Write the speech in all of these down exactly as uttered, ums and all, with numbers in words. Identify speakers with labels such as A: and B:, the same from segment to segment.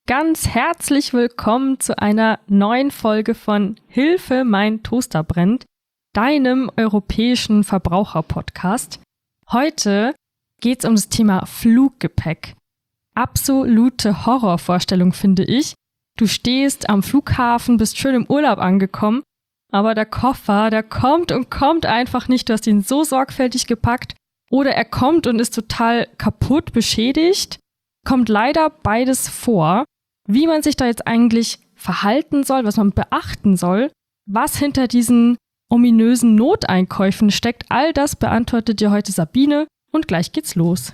A: Ganz herzlich willkommen zu einer neuen Folge von Hilfe, mein Toaster brennt, deinem europäischen Verbraucher-Podcast. Heute geht's um das Thema Fluggepäck. Absolute Horrorvorstellung, finde ich. Du stehst am Flughafen, bist schön im Urlaub angekommen, aber der Koffer, der kommt und kommt einfach nicht. Du hast ihn so sorgfältig gepackt oder er kommt und ist total kaputt, beschädigt. Kommt leider beides vor. Wie man sich da jetzt eigentlich verhalten soll, was man beachten soll, was hinter diesen ominösen Noteinkäufen steckt, all das beantwortet dir heute Sabine und gleich geht's los.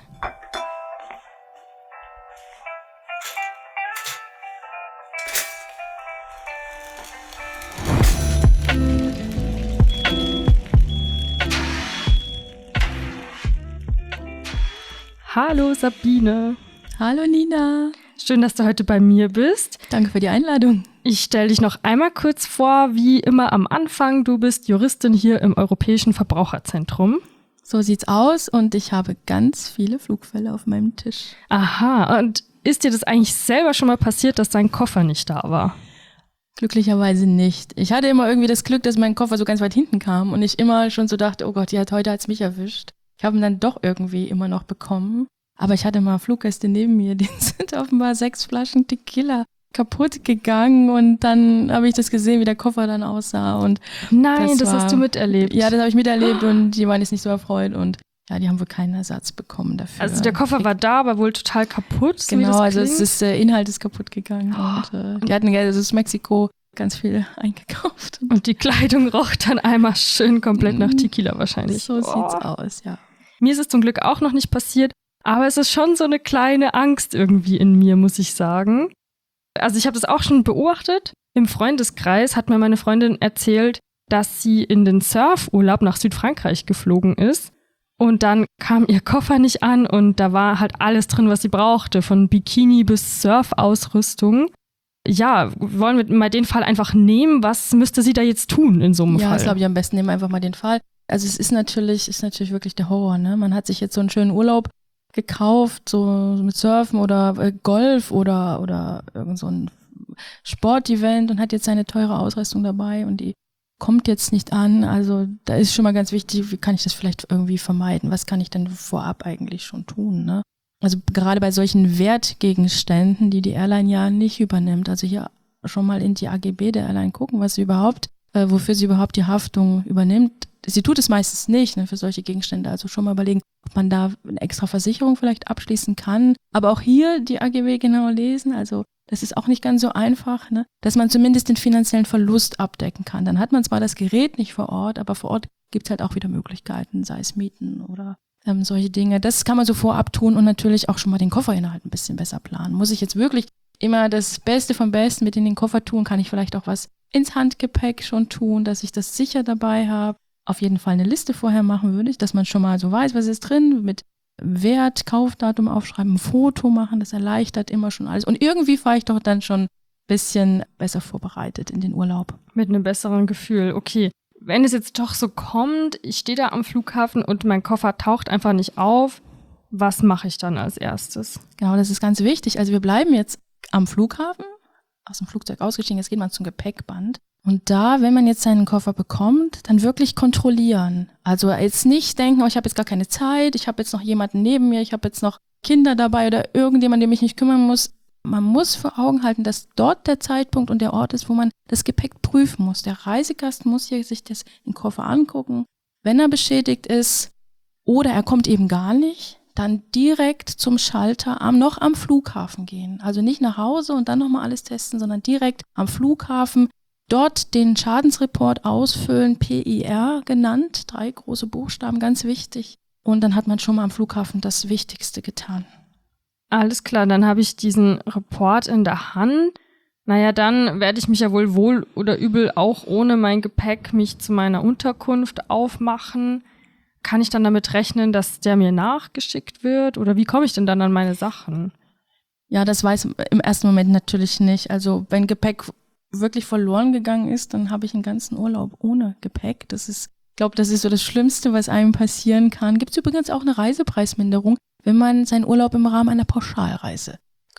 A: Hallo Sabine.
B: Hallo Nina.
A: Schön, dass du heute bei mir bist.
B: Danke für die Einladung.
A: Ich stelle dich noch einmal kurz vor, wie immer am Anfang. Du bist Juristin hier im Europäischen Verbraucherzentrum.
B: So sieht's aus und ich habe ganz viele Flugfälle auf meinem Tisch.
A: Aha, und ist dir das eigentlich selber schon mal passiert, dass dein Koffer nicht da war?
B: Glücklicherweise nicht. Ich hatte immer irgendwie das Glück, dass mein Koffer so ganz weit hinten kam und ich immer schon so dachte, oh Gott, ja, heute hat's mich erwischt. Ich habe ihn dann doch irgendwie immer noch bekommen. Aber ich hatte mal Fluggäste neben mir, denen sind offenbar sechs Flaschen Tequila kaputt gegangen und dann habe ich das gesehen, wie der Koffer dann aussah. Und
A: Nein, das,
B: das war,
A: hast du miterlebt.
B: Ja, das habe ich miterlebt und die waren jetzt nicht so erfreut und ja, die haben wohl keinen Ersatz bekommen dafür.
A: Also der Koffer war da, aber wohl total kaputt. So
B: genau,
A: wie das
B: also
A: klingt.
B: es ist, der Inhalt ist kaputt gegangen
A: Oh.
B: und äh, die hatten also aus Mexiko ganz viel eingekauft.
A: Und die Kleidung roch dann einmal schön komplett nach Tequila wahrscheinlich.
B: So
A: oh.
B: sieht's aus, ja.
A: Mir ist es zum Glück auch noch nicht passiert. Aber es ist schon so eine kleine Angst irgendwie in mir, muss ich sagen. Also ich habe das auch schon beobachtet. Im Freundeskreis hat mir meine Freundin erzählt, dass sie in den Surfurlaub nach Südfrankreich geflogen ist. Und dann kam ihr Koffer nicht an und da war halt alles drin, was sie brauchte. Von Bikini bis Surfausrüstung. Ja, wollen wir mal den Fall einfach nehmen? Was müsste sie da jetzt tun in so einem
B: ja,
A: Fall?
B: Ja, das glaube ich am besten. Nehmen wir einfach mal den Fall. Also es ist natürlich, ist natürlich wirklich der Horror, ne? Man hat sich jetzt so einen schönen Urlaub gekauft, so mit Surfen oder äh, Golf oder oder irgend so ein Sportevent und hat jetzt seine teure Ausrüstung dabei und die kommt jetzt nicht an. Also da ist schon mal ganz wichtig, wie kann ich das vielleicht irgendwie vermeiden? Was kann ich denn vorab eigentlich schon tun, ne? Also gerade bei solchen Wertgegenständen, die die Airline ja nicht übernimmt. Also hier schon mal in die A G B der Airline gucken, was sie überhaupt, äh, wofür sie überhaupt die Haftung übernimmt. Sie tut es meistens nicht, ne, für solche Gegenstände. Also schon mal überlegen, ob man da eine extra Versicherung vielleicht abschließen kann. Aber auch hier die A G B genau lesen. Also das ist auch nicht ganz so einfach, ne, dass man zumindest den finanziellen Verlust abdecken kann. Dann hat man zwar das Gerät nicht vor Ort, aber vor Ort gibt es halt auch wieder Möglichkeiten, sei es Mieten oder ähm, solche Dinge. Das kann man so vorab tun und natürlich auch schon mal den Kofferinhalt ein bisschen besser planen. Muss ich jetzt wirklich immer das Beste vom Besten mit in den Koffer tun? Kann ich vielleicht auch was ins Handgepäck schon tun, dass ich das sicher dabei habe? Auf jeden Fall eine Liste vorher machen würde ich, dass man schon mal so weiß, was ist drin, mit Wert, Kaufdatum aufschreiben, ein Foto machen, das erleichtert immer schon alles. Und irgendwie fahre ich doch dann schon ein bisschen besser vorbereitet in den Urlaub.
A: Mit einem besseren Gefühl, okay. Wenn es jetzt doch so kommt, ich stehe da am Flughafen und mein Koffer taucht einfach nicht auf, was mache ich dann als erstes?
B: Genau, das ist ganz wichtig. Also wir bleiben jetzt am Flughafen, aus dem Flugzeug ausgestiegen, jetzt geht man zum Gepäckband. Und da, wenn man jetzt seinen Koffer bekommt, dann wirklich kontrollieren. Also jetzt nicht denken, oh, ich habe jetzt gar keine Zeit, ich habe jetzt noch jemanden neben mir, ich habe jetzt noch Kinder dabei oder irgendjemand, dem ich mich kümmern muss. Man muss vor Augen halten, dass dort der Zeitpunkt und der Ort ist, wo man das Gepäck prüfen muss. Der Reisegast muss hier sich das, den Koffer angucken. Wenn er beschädigt ist oder er kommt eben gar nicht, dann direkt zum Schalter am, noch am Flughafen gehen. Also nicht nach Hause und dann nochmal alles testen, sondern direkt am Flughafen. Dort den Schadensreport ausfüllen, P I R genannt, drei große Buchstaben, ganz wichtig. Und dann hat man schon mal am Flughafen das Wichtigste getan.
A: Alles klar, dann habe ich diesen Report in der Hand. Naja, dann werde ich mich ja wohl wohl oder übel auch ohne mein Gepäck mich zu meiner Unterkunft aufmachen. Kann ich dann damit rechnen, dass der mir nachgeschickt wird? Oder wie komme ich denn dann an meine Sachen?
B: Ja, das weiß im ersten Moment natürlich nicht. Also wenn Gepäck wirklich verloren gegangen ist, dann habe ich einen ganzen Urlaub ohne Gepäck. Das ist, ich glaube, das ist so das Schlimmste, was einem passieren kann. Gibt es übrigens auch eine Reisepreisminderung, wenn man seinen Urlaub im Rahmen einer Pauschalreise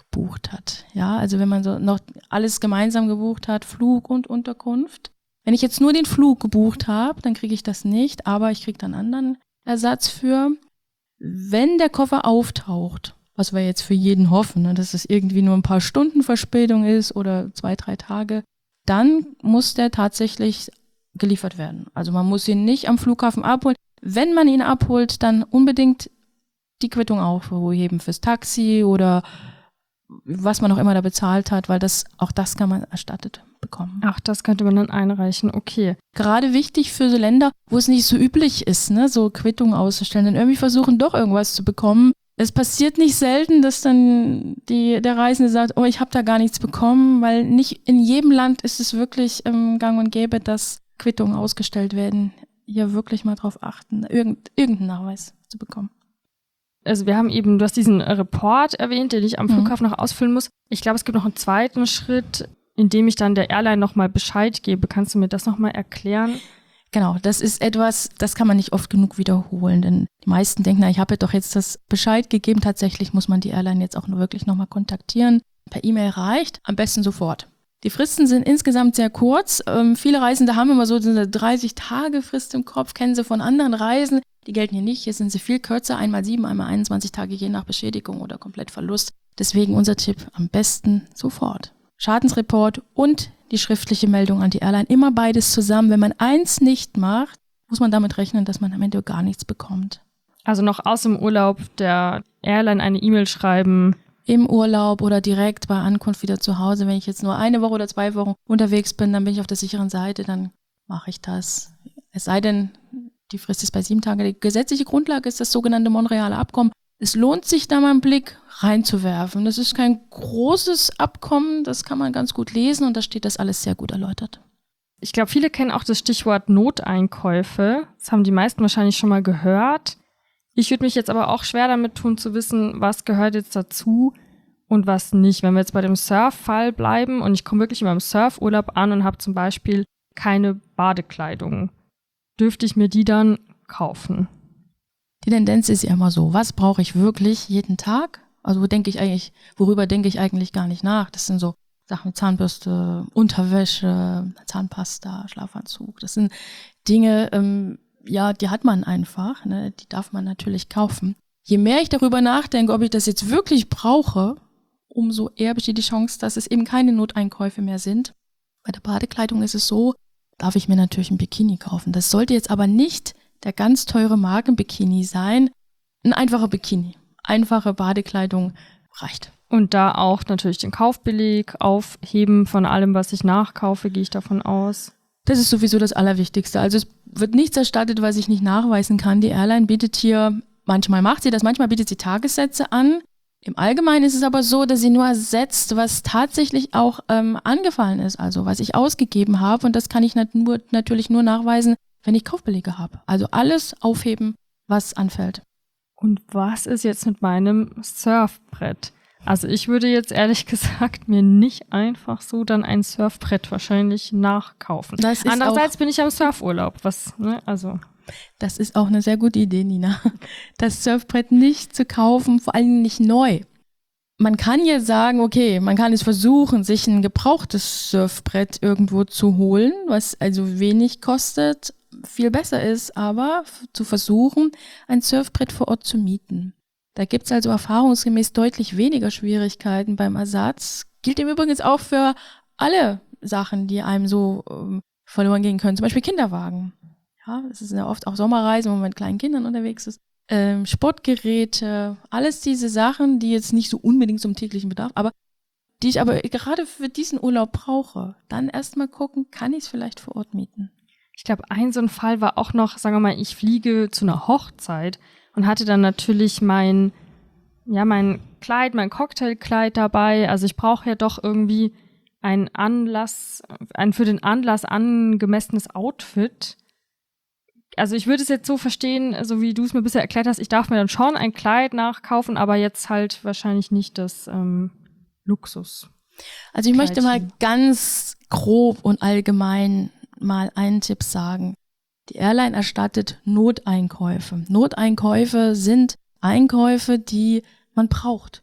B: gebucht hat. Ja, also wenn man so noch alles gemeinsam gebucht hat, Flug und Unterkunft. Wenn ich jetzt nur den Flug gebucht habe, dann kriege ich das nicht, aber ich kriege dann einen anderen Ersatz für. Wenn der Koffer auftaucht, was wir jetzt für jeden hoffen, ne, dass es irgendwie nur ein paar Stunden Verspätung ist oder zwei, drei Tage, dann muss der tatsächlich geliefert werden. Also man muss ihn nicht am Flughafen abholen. Wenn man ihn abholt, dann unbedingt die Quittung aufheben fürs Taxi oder was man auch immer da bezahlt hat, weil das auch das kann man erstattet bekommen.
A: Ach, das könnte man dann einreichen, okay.
B: Gerade wichtig für so Länder, wo es nicht so üblich ist, ne, so Quittungen auszustellen, denn irgendwie versuchen doch irgendwas zu bekommen. Es passiert nicht selten, dass dann die, der Reisende sagt, oh, ich habe da gar nichts bekommen, weil nicht in jedem Land ist es wirklich ähm, gang und gäbe, dass Quittungen ausgestellt werden. Hier wirklich mal drauf achten, irgend, irgendeinen Nachweis zu bekommen.
A: Also wir haben eben, du hast diesen Report erwähnt, den ich am Flughafen mhm. noch ausfüllen muss. Ich glaube, es gibt noch einen zweiten Schritt, in dem ich dann der Airline nochmal Bescheid gebe. Kannst du mir das nochmal erklären?
B: Genau, das ist etwas, das kann man nicht oft genug wiederholen, denn die meisten denken, na, ich habe ja doch jetzt das Bescheid gegeben. Tatsächlich muss man die Airline jetzt auch nur wirklich nochmal kontaktieren. Per E-Mail reicht, am besten sofort. Die Fristen sind insgesamt sehr kurz. Ähm, viele Reisende haben immer so eine dreißig Tage Frist im Kopf, kennen sie von anderen Reisen. Die gelten hier nicht, hier sind sie viel kürzer, einmal sieben, einmal einundzwanzig Tage, je nach Beschädigung oder Komplettverlust. Deswegen unser Tipp, am besten sofort. Schadensreport und die schriftliche Meldung an die Airline, immer beides zusammen. Wenn man eins nicht macht, muss man damit rechnen, dass man am Ende gar nichts bekommt.
A: Also noch aus dem Urlaub der Airline eine E-Mail schreiben.
B: Im Urlaub oder direkt bei Ankunft wieder zu Hause. Wenn ich jetzt nur eine Woche oder zwei Wochen unterwegs bin, dann bin ich auf der sicheren Seite, dann mache ich das. Es sei denn, die Frist ist bei sieben Tagen. Die gesetzliche Grundlage ist das sogenannte Montrealer Abkommen. Es lohnt sich, da mal einen Blick reinzuwerfen. Das ist kein großes Abkommen, das kann man ganz gut lesen und da steht das alles sehr gut erläutert.
A: Ich glaube, viele kennen auch das Stichwort Noteinkäufe. Das haben die meisten wahrscheinlich schon mal gehört. Ich würde mich jetzt aber auch schwer damit tun, zu wissen, was gehört jetzt dazu und was nicht. Wenn wir jetzt bei dem Surf-Fall bleiben und ich komme wirklich in meinem Surfurlaub an und habe zum Beispiel keine Badekleidung, dürfte ich mir die dann kaufen?
B: Die Tendenz ist ja immer so, was brauche ich wirklich jeden Tag? Also wo denke ich eigentlich, worüber denke ich eigentlich gar nicht nach? Das sind so Sachen wie Zahnbürste, Unterwäsche, Zahnpasta, Schlafanzug. Das sind Dinge, ähm, ja, die hat man einfach, ne? Die darf man natürlich kaufen. Je mehr ich darüber nachdenke, ob ich das jetzt wirklich brauche, umso eher besteht die Chance, dass es eben keine Noteinkäufe mehr sind. Bei der Badekleidung ist es so, darf ich mir natürlich ein Bikini kaufen. Das sollte jetzt aber nicht der ganz teure Markenbikini sein. Ein einfacher Bikini, einfache Badekleidung reicht.
A: Und da auch natürlich den Kaufbeleg aufheben von allem, was ich nachkaufe, gehe ich davon aus.
B: Das ist sowieso das Allerwichtigste. Also es wird nichts erstattet, was ich nicht nachweisen kann. Die Airline bietet hier, manchmal macht sie das, manchmal bietet sie Tagessätze an. Im Allgemeinen ist es aber so, dass sie nur ersetzt, was tatsächlich auch ähm, angefallen ist, also was ich ausgegeben habe. Und das kann ich nat- nur, natürlich nur nachweisen, wenn ich Kaufbelege habe. Also alles aufheben, was anfällt.
A: Und was ist jetzt mit meinem Surfbrett? Also ich würde jetzt ehrlich gesagt mir nicht einfach so dann ein Surfbrett wahrscheinlich nachkaufen.
B: Das ist
A: Andererseits
B: auch,
A: bin ich am Surfurlaub. Was, ne, also.
B: Das ist auch eine sehr gute Idee, Nina. Das Surfbrett nicht zu kaufen, vor allem nicht neu. Man kann jetzt sagen, okay, man kann es versuchen, sich ein gebrauchtes Surfbrett irgendwo zu holen, was also wenig kostet, viel besser ist, aber zu versuchen, ein Surfbrett vor Ort zu mieten. Da gibt es also erfahrungsgemäß deutlich weniger Schwierigkeiten beim Ersatz. Gilt im Übrigen auch für alle Sachen, die einem so ähm, verloren gehen können. Zum Beispiel Kinderwagen. Ja, es ist ja oft auch Sommerreisen, wo man mit kleinen Kindern unterwegs ist. Ähm, Sportgeräte, alles diese Sachen, die jetzt nicht so unbedingt zum täglichen Bedarf, aber die ich aber gerade für diesen Urlaub brauche. Dann erstmal gucken, kann ich es vielleicht vor Ort mieten?
A: Ich glaube, ein so ein Fall war auch noch, sagen wir mal, ich fliege zu einer Hochzeit und hatte dann natürlich mein, ja, mein Kleid, mein Cocktailkleid dabei. Also ich brauche ja doch irgendwie ein Anlass, ein für den Anlass angemessenes Outfit. Also ich würde es jetzt so verstehen, so wie du es mir bisher erklärt hast, ich darf mir dann schon ein Kleid nachkaufen, aber jetzt halt wahrscheinlich nicht das ähm, Luxus.
B: Also ich möchte mal ganz grob und allgemein mal einen Tipp sagen. Die Airline erstattet Noteinkäufe. Noteinkäufe sind Einkäufe, die man braucht.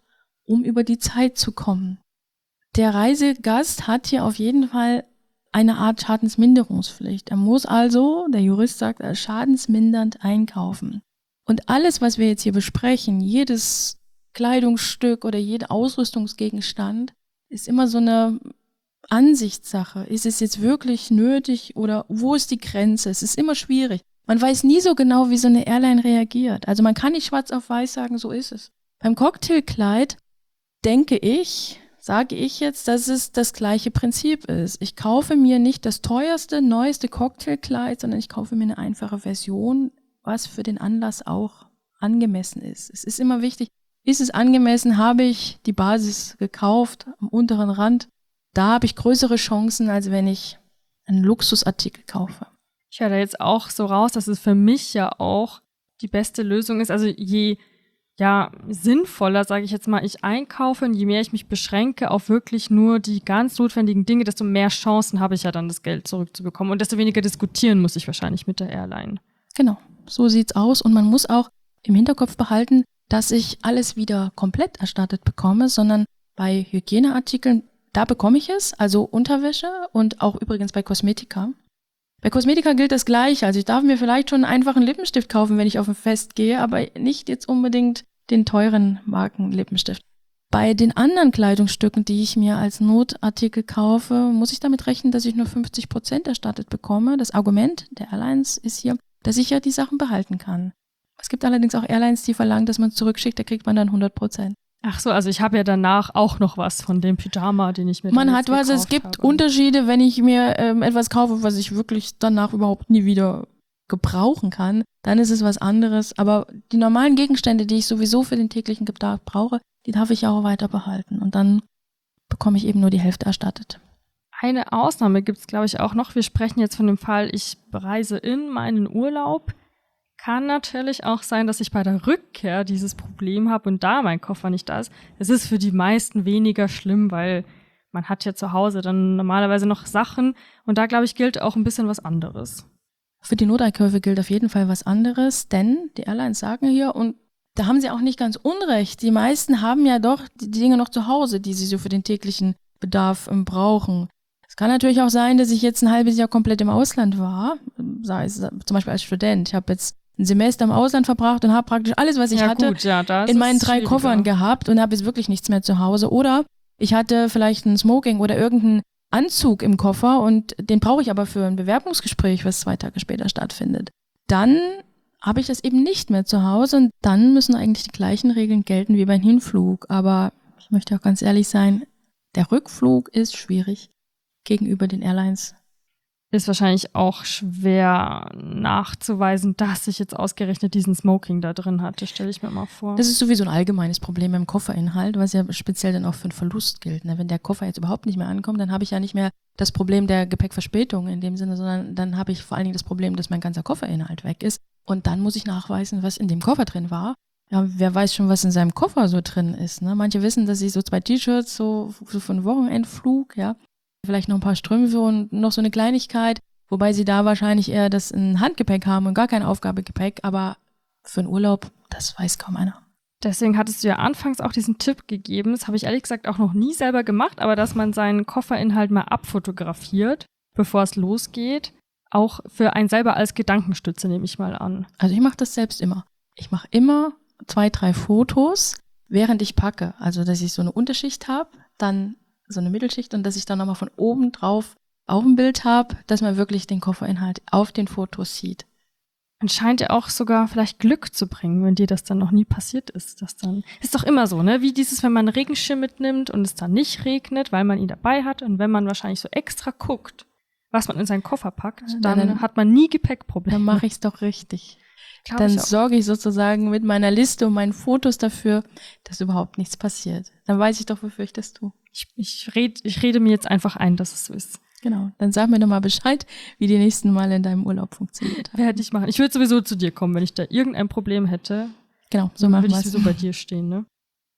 B: um über die Zeit zu kommen. Der Reisegast hat hier auf jeden Fall eine Art Schadensminderungspflicht. Er muss also, der Jurist sagt, schadensmindernd einkaufen. Und alles, was wir jetzt hier besprechen, jedes Kleidungsstück oder jeder Ausrüstungsgegenstand, ist immer so eine Ansichtssache. Ist es jetzt wirklich nötig oder wo ist die Grenze? Es ist immer schwierig. Man weiß nie so genau, wie so eine Airline reagiert. Also man kann nicht schwarz auf weiß sagen, so ist es. Beim Cocktailkleid denke ich, sage ich jetzt, dass es das gleiche Prinzip ist. Ich kaufe mir nicht das teuerste, neueste Cocktailkleid, sondern ich kaufe mir eine einfache Version, was für den Anlass auch angemessen ist. Es ist immer wichtig, ist es angemessen, habe ich die Basis gekauft am unteren Rand, da habe ich größere Chancen, als wenn ich einen Luxusartikel kaufe.
A: Ich höre da jetzt auch so raus, dass es für mich ja auch die beste Lösung ist. Also je ja, sinnvoller, sage ich jetzt mal, ich einkaufe und je mehr ich mich beschränke auf wirklich nur die ganz notwendigen Dinge, desto mehr Chancen habe ich ja dann, das Geld zurückzubekommen. Und desto weniger diskutieren muss ich wahrscheinlich mit der Airline.
B: Genau, so sieht's aus. Und man muss auch im Hinterkopf behalten, dass ich alles wieder komplett erstattet bekomme, sondern bei Hygieneartikeln, da bekomme ich es, also Unterwäsche und auch übrigens bei Kosmetika. Bei Kosmetika gilt das Gleiche. Also ich darf mir vielleicht schon einen einfachen Lippenstift kaufen, wenn ich auf ein Fest gehe, aber nicht jetzt unbedingt den teuren Markenlippenstift. Bei den anderen Kleidungsstücken, die ich mir als Notartikel kaufe, muss ich damit rechnen, dass ich nur fünfzig Prozent erstattet bekomme. Das Argument der Airlines ist hier, dass ich ja die Sachen behalten kann. Es gibt allerdings auch Airlines, die verlangen, dass man es zurückschickt, da kriegt man dann hundert Prozent.
A: Ach so, also ich habe ja danach auch noch was von dem Pyjama, den ich mir
B: Man hat was, es gibt
A: habe.
B: Unterschiede, wenn ich mir ähm, etwas kaufe, was ich wirklich danach überhaupt nie wieder gebrauchen kann, dann ist es was anderes. Aber die normalen Gegenstände, die ich sowieso für den täglichen Gebrauch brauche, die darf ich ja auch weiter behalten. Und dann bekomme ich eben nur die Hälfte erstattet.
A: Eine Ausnahme gibt es, glaube ich, auch noch. Wir sprechen jetzt von dem Fall, ich reise in meinen Urlaub. Kann natürlich auch sein, dass ich bei der Rückkehr dieses Problem habe und da mein Koffer nicht da ist. Es ist für die meisten weniger schlimm, weil man hat ja zu Hause dann normalerweise noch Sachen und da, glaube ich, gilt auch ein bisschen was anderes.
B: Für die Noteinkäufe gilt auf jeden Fall was anderes, denn die Airlines sagen hier, und da haben sie auch nicht ganz unrecht, die meisten haben ja doch die Dinge noch zu Hause, die sie so für den täglichen Bedarf ähm, brauchen. Es kann natürlich auch sein, dass ich jetzt ein halbes Jahr komplett im Ausland war, sei es zum Beispiel als Student. Ich habe jetzt ein Semester im Ausland verbracht und habe praktisch alles, was ich
A: ja,
B: hatte,
A: gut, ja,
B: in meinen drei Koffern gehabt und habe jetzt wirklich nichts mehr zu Hause. Oder ich hatte vielleicht ein Smoking oder irgendeinen Anzug im Koffer und den brauche ich aber für ein Bewerbungsgespräch, was zwei Tage später stattfindet. Dann habe ich das eben nicht mehr zu Hause und dann müssen eigentlich die gleichen Regeln gelten wie beim Hinflug. Aber ich möchte auch ganz ehrlich sein, der Rückflug ist schwierig gegenüber den Airlines.
A: Ist wahrscheinlich auch schwer nachzuweisen, dass ich jetzt ausgerechnet diesen Smoking da drin hatte, stelle ich mir mal vor.
B: Das ist sowieso ein allgemeines Problem beim Kofferinhalt, was ja speziell dann auch für einen Verlust gilt. Wenn der Koffer jetzt überhaupt nicht mehr ankommt, dann habe ich ja nicht mehr das Problem der Gepäckverspätung in dem Sinne, sondern dann habe ich vor allen Dingen das Problem, dass mein ganzer Kofferinhalt weg ist. Und dann muss ich nachweisen, was in dem Koffer drin war. Ja, wer weiß schon, was in seinem Koffer so drin ist. Ne? Manche wissen, dass sie so zwei T-Shirts so, so für einen Wochenendflug, ja, vielleicht noch ein paar Strümpfe und noch so eine Kleinigkeit, wobei sie da wahrscheinlich eher das in Handgepäck haben und gar kein Aufgabegepäck, aber für einen Urlaub, das weiß kaum einer.
A: Deswegen hattest du ja anfangs auch diesen Tipp gegeben, das habe ich ehrlich gesagt auch noch nie selber gemacht, aber dass man seinen Kofferinhalt mal abfotografiert, bevor es losgeht, auch für einen selber als Gedankenstütze, nehme ich mal an.
B: Also ich mache das selbst immer. Ich mache immer zwei, drei Fotos, während ich packe. Also dass ich so eine Unterschicht habe, dann so eine Mittelschicht und dass ich dann nochmal von oben drauf auch ein Bild habe, dass man wirklich den Kofferinhalt auf den Fotos sieht.
A: Man scheint ja auch sogar vielleicht Glück zu bringen, wenn dir das dann noch nie passiert ist. Das dann ist doch immer so, ne? Wie dieses, wenn man einen Regenschirm mitnimmt und es dann nicht regnet, weil man ihn dabei hat und wenn man wahrscheinlich so extra guckt, was man in seinen Koffer packt, dann, dann hat man nie Gepäckprobleme.
B: Dann mache ich es doch richtig.
A: Glaub
B: dann sorge ich sozusagen mit meiner Liste und meinen Fotos dafür, dass überhaupt nichts passiert. Dann weiß ich doch, wofür ich das tue.
A: Ich, ich, red, ich rede mir jetzt einfach ein, dass es so ist.
B: Genau, dann sag mir doch mal Bescheid, wie die nächsten Male in deinem Urlaub funktioniert.
A: Werde ich machen. Ich würde sowieso zu dir kommen, wenn ich da irgendein Problem hätte.
B: Genau, so machen wir es.
A: Würde ich sowieso bei dir stehen, ne?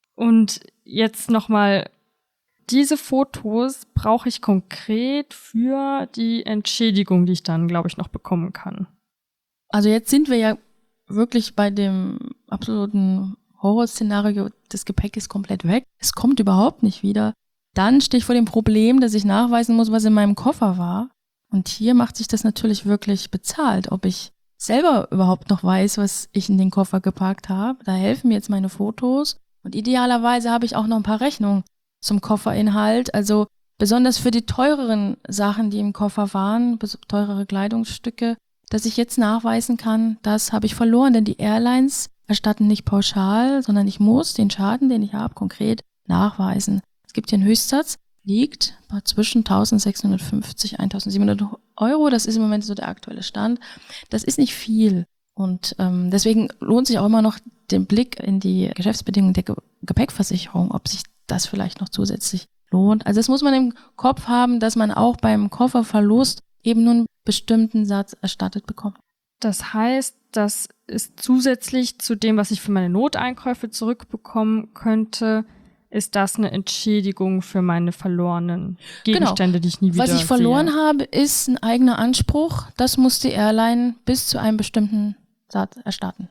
A: Und jetzt nochmal, diese Fotos brauche ich konkret für die Entschädigung, die ich dann, glaube ich, noch bekommen kann.
B: Also jetzt sind wir ja wirklich bei dem absoluten Horrorszenario, das Gepäck ist komplett weg, es kommt überhaupt nicht wieder, dann stehe ich vor dem Problem, dass ich nachweisen muss, was in meinem Koffer war. Und hier macht sich das natürlich wirklich bezahlt, ob ich selber überhaupt noch weiß, was ich in den Koffer gepackt habe. Da helfen mir jetzt meine Fotos. Und idealerweise habe ich auch noch ein paar Rechnungen zum Kofferinhalt. Also besonders für die teureren Sachen, die im Koffer waren, teurere Kleidungsstücke, dass ich jetzt nachweisen kann, das habe ich verloren. Denn die Airlines erstatten nicht pauschal, sondern ich muss den Schaden, den ich habe, konkret nachweisen. Es gibt hier einen Höchstsatz, liegt zwischen eintausendsechshundertfünfzig und eintausendsiebenhundert Euro. Das ist im Moment so der aktuelle Stand. Das ist nicht viel. Und ähm, deswegen lohnt sich auch immer noch den Blick in die Geschäftsbedingungen der Ge- Gepäckversicherung, ob sich das vielleicht noch zusätzlich lohnt. Also das muss man im Kopf haben, dass man auch beim Kofferverlust eben nur einen bestimmten Satz erstattet bekommt.
A: Das heißt, das ist zusätzlich zu dem, was ich für meine Noteinkäufe zurückbekommen könnte, ist das eine Entschädigung für meine verlorenen Gegenstände, genau, die ich nie wieder
B: sehe. Was ich verloren
A: sehe.
B: habe, ist ein eigener Anspruch. Das muss die Airline bis zu einem bestimmten Satz erstatten.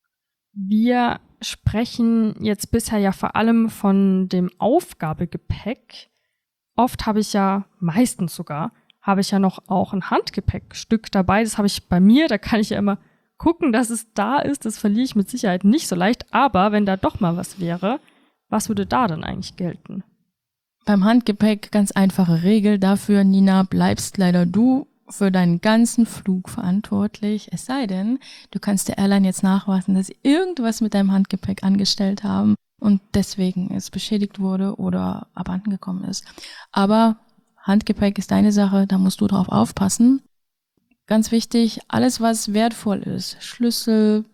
A: Wir sprechen jetzt bisher ja vor allem von dem Aufgabegepäck. Oft habe ich ja, meistens sogar, habe ich ja noch auch ein Handgepäckstück dabei. Das habe ich bei mir, da kann ich ja immer gucken, dass es da ist. Das verliere ich mit Sicherheit nicht so leicht. Aber wenn da doch mal was wäre, was würde da dann eigentlich gelten?
B: Beim Handgepäck ganz einfache Regel dafür, Nina, bleibst leider du für deinen ganzen Flug verantwortlich. Es sei denn, du kannst der Airline jetzt nachweisen, dass sie irgendwas mit deinem Handgepäck angestellt haben und deswegen es beschädigt wurde oder abhanden gekommen ist. Aber Handgepäck ist deine Sache, da musst du drauf aufpassen. Ganz wichtig, alles was wertvoll ist, Schlüssel,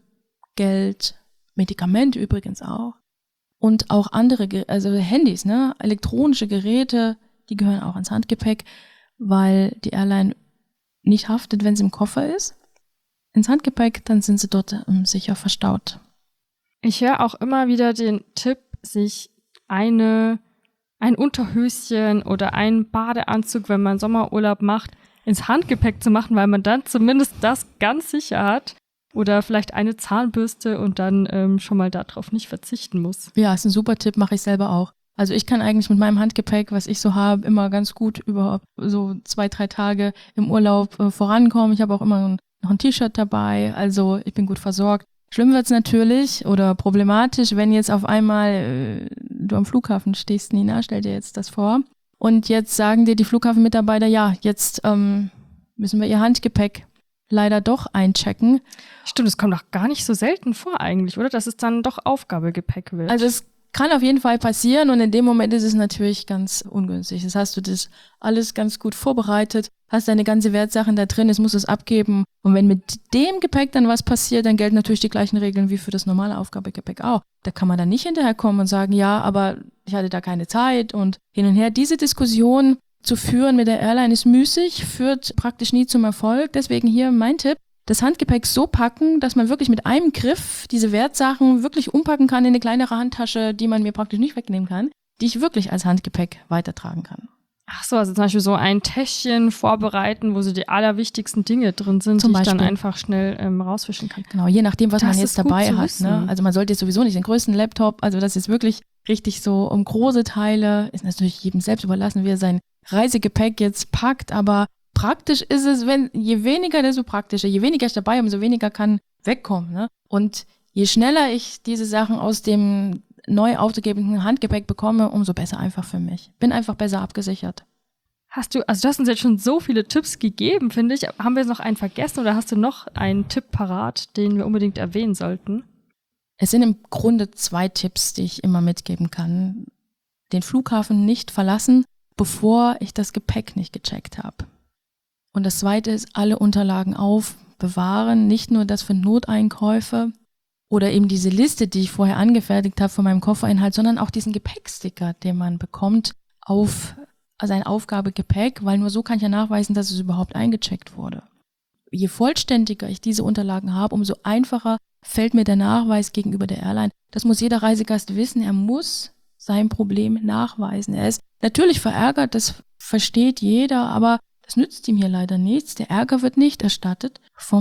B: Geld, Medikamente übrigens auch, und auch andere, also Handys, ne, elektronische Geräte, die gehören auch ins Handgepäck, weil die Airline nicht haftet, wenn sie im Koffer ist. Ins Handgepäck, dann sind sie dort ähm, sicher verstaut.
A: Ich höre auch immer wieder den Tipp, sich eine, ein Unterhöschen oder einen Badeanzug, wenn man Sommerurlaub macht, ins Handgepäck zu machen, weil man dann zumindest das ganz sicher hat. Oder vielleicht eine Zahnbürste und dann ähm, schon mal darauf nicht verzichten muss.
B: Ja, ist ein super Tipp, mache ich selber auch. Also ich kann eigentlich mit meinem Handgepäck, was ich so habe, immer ganz gut über so zwei, drei Tage im Urlaub äh, vorankommen. Ich habe auch immer ein, noch ein T-Shirt dabei, also ich bin gut versorgt. Schlimm wird's natürlich oder problematisch, wenn jetzt auf einmal äh, du am Flughafen stehst, Nina, stell dir jetzt das vor. Und jetzt sagen dir die Flughafenmitarbeiter, ja, jetzt ähm, müssen wir ihr Handgepäck leider doch einchecken.
A: Stimmt, das kommt doch gar nicht so selten vor eigentlich, oder? Dass es dann doch Aufgabegepäck wird.
B: Also es kann auf jeden Fall passieren und in dem Moment ist es natürlich ganz ungünstig. Das hast du das alles ganz gut vorbereitet, hast deine ganze Wertsachen da drin, jetzt musst du es abgeben. Und wenn mit dem Gepäck dann was passiert, dann gelten natürlich die gleichen Regeln wie für das normale Aufgabegepäck auch. Da kann man dann nicht hinterherkommen und sagen, ja, aber ich hatte da keine Zeit und hin und her. Diese Diskussion zu führen mit der Airline ist müßig, führt praktisch nie zum Erfolg. Deswegen hier mein Tipp, das Handgepäck so packen, dass man wirklich mit einem Griff diese Wertsachen wirklich umpacken kann in eine kleinere Handtasche, die man mir praktisch nicht wegnehmen kann, die ich wirklich als Handgepäck weitertragen kann.
A: Ach so, also zum Beispiel so ein Täschchen vorbereiten, wo so die allerwichtigsten Dinge drin sind,
B: Zum
A: die ich
B: Beispiel.
A: dann einfach schnell ähm, rausfischen kann.
B: Genau, je nachdem, was
A: Das
B: man
A: ist
B: jetzt
A: gut
B: dabei
A: zu
B: hat.
A: wissen.
B: Ne? Also man sollte jetzt sowieso nicht den größten Laptop, also das ist wirklich richtig so um große Teile, ist natürlich jedem selbst überlassen, wie er sein Reisegepäck jetzt packt, aber praktisch ist es, wenn je weniger, desto praktischer. Je weniger ich dabei habe, umso weniger kann wegkommen. Ne? Und je schneller ich diese Sachen aus dem neu aufzugebenden Handgepäck bekomme, umso besser einfach für mich. Bin einfach besser abgesichert.
A: Hast du, also du hast uns jetzt schon so viele Tipps gegeben, finde ich. Haben wir jetzt noch einen vergessen oder hast du noch einen Tipp parat, den wir unbedingt erwähnen sollten?
B: Es sind im Grunde zwei Tipps, die ich immer mitgeben kann. Den Flughafen nicht verlassen, bevor ich das Gepäck nicht gecheckt habe. Und das zweite ist, alle Unterlagen aufbewahren, nicht nur das für Noteinkäufe oder eben diese Liste, die ich vorher angefertigt habe von meinem Kofferinhalt, sondern auch diesen Gepäcksticker, den man bekommt auf sein Aufgabegepäck, weil nur so kann ich ja nachweisen, dass es überhaupt eingecheckt wurde. Je vollständiger ich diese Unterlagen habe, umso einfacher fällt mir der Nachweis gegenüber der Airline. Das muss jeder Reisegast wissen, er muss sein Problem nachweisen. Er ist natürlich verärgert, das versteht jeder, aber das nützt ihm hier leider nichts. Der Ärger wird nicht erstattet vom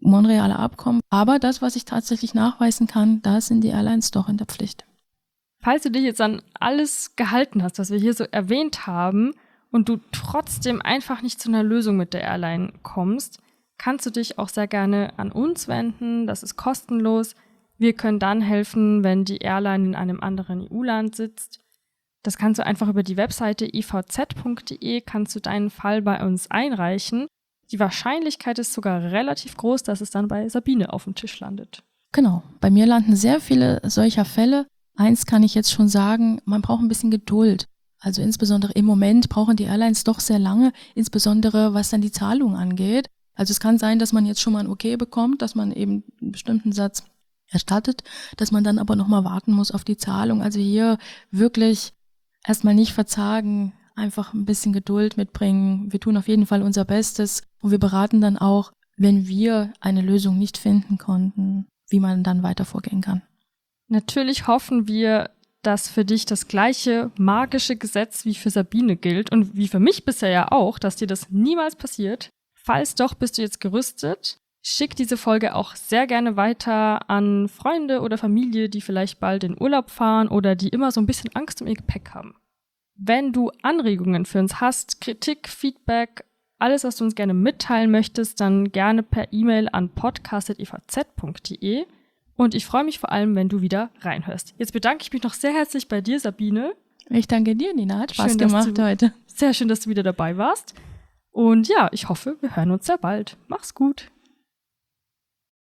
B: Montrealer Abkommen. Aber das, was ich tatsächlich nachweisen kann, da sind die Airlines doch in der Pflicht.
A: Falls du dich jetzt an alles gehalten hast, was wir hier so erwähnt haben, und du trotzdem einfach nicht zu einer Lösung mit der Airline kommst, kannst du dich auch sehr gerne an uns wenden. Das ist kostenlos. Wir können dann helfen, wenn die Airline in einem anderen E U-Land sitzt. Das kannst du einfach über die Webseite i v z punkt d e, kannst du deinen Fall bei uns einreichen. Die Wahrscheinlichkeit ist sogar relativ groß, dass es dann bei Sabine auf dem Tisch landet.
B: Genau, bei mir landen sehr viele solcher Fälle. Eins kann ich jetzt schon sagen, man braucht ein bisschen Geduld. Also insbesondere im Moment brauchen die Airlines doch sehr lange, insbesondere was dann die Zahlung angeht. Also es kann sein, dass man jetzt schon mal ein Okay bekommt, dass man eben einen bestimmten Satz erstattet, dass man dann aber nochmal warten muss auf die Zahlung. Also hier wirklich erstmal nicht verzagen, einfach ein bisschen Geduld mitbringen. Wir tun auf jeden Fall unser Bestes und wir beraten dann auch, wenn wir eine Lösung nicht finden konnten, wie man dann weiter vorgehen kann.
A: Natürlich hoffen wir, dass für dich das gleiche magische Gesetz wie für Sabine gilt und wie für mich bisher ja auch, dass dir das niemals passiert. Falls doch, bist du jetzt gerüstet. Schick diese Folge auch sehr gerne weiter an Freunde oder Familie, die vielleicht bald in Urlaub fahren oder die immer so ein bisschen Angst um ihr Gepäck haben. Wenn du Anregungen für uns hast, Kritik, Feedback, alles, was du uns gerne mitteilen möchtest, dann gerne per E-Mail an podcast punkt e v z punkt d e. Und ich freue mich vor allem, wenn du wieder reinhörst. Jetzt bedanke ich mich noch sehr herzlich bei dir, Sabine.
B: Ich danke dir, Nina. Hat Spaß
A: schön,
B: gemacht
A: du,
B: heute.
A: Sehr schön, dass du wieder dabei warst. Und ja, ich hoffe, wir hören uns sehr bald. Mach's gut.